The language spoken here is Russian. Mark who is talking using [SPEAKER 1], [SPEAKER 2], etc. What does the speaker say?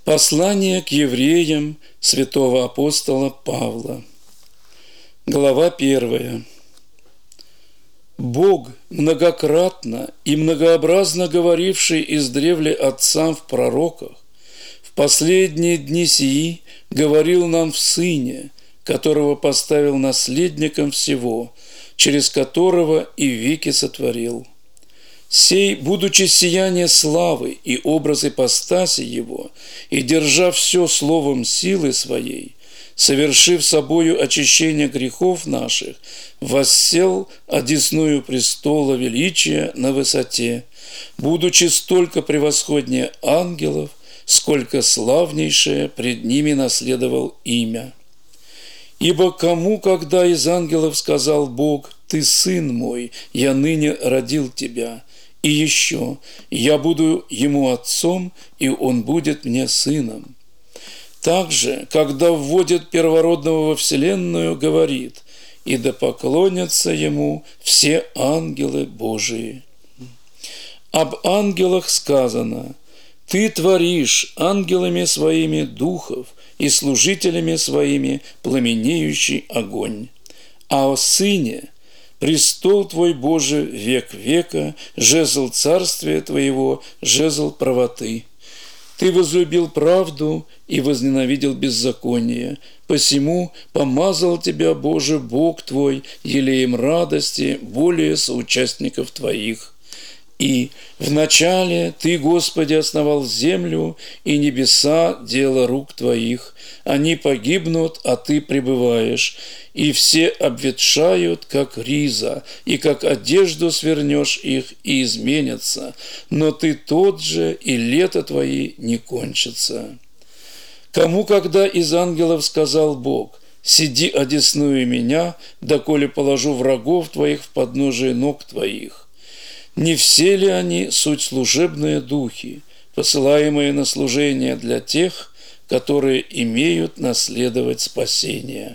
[SPEAKER 1] Послание к евреям святого апостола Павла. Глава 1. Бог, многократно и многообразно говоривший издревле отцам в пророках, в последние дни сии говорил нам в Сыне, которого поставил наследником всего, через которого и веки сотворил. Сей, будучи сияние славы и образ ипостаси Его, и держа все словом силы Своей, совершив собою очищение грехов наших, воссел одесную престола величия на высоте, будучи столько превосходнее ангелов, сколько славнейшее пред ними наследовал имя. Ибо кому, когда из ангелов сказал Бог: «Ты сын мой, я ныне родил тебя», и еще: «Я буду ему отцом, и он будет мне сыном». Также, когда вводит первородного во вселенную, говорит: «И да поклонятся ему все ангелы Божии». Об ангелах сказано: «Ты творишь ангелами своими духов и служителями своими пламенеющий огонь». А о Сыне: «Престол Твой, Боже, век века, жезл царствия Твоего, жезл правоты. Ты возлюбил правду и возненавидел беззаконие, посему помазал Тебя, Боже, Бог Твой, елеем радости более соучастников Твоих. И вначале Ты, Господи, основал землю и небеса – дело рук Твоих. Они погибнут, а Ты пребываешь, и все обветшают, как риза, и как одежду свернешь их, и изменятся. Но Ты тот же, и лета Твои не кончатся». Кому, когда из ангелов сказал Бог: «Сиди одесную меня, доколе положу врагов Твоих в подножие ног Твоих»? Не все ли они суть служебные духи, посылаемые на служение для тех, которые имеют наследовать спасение?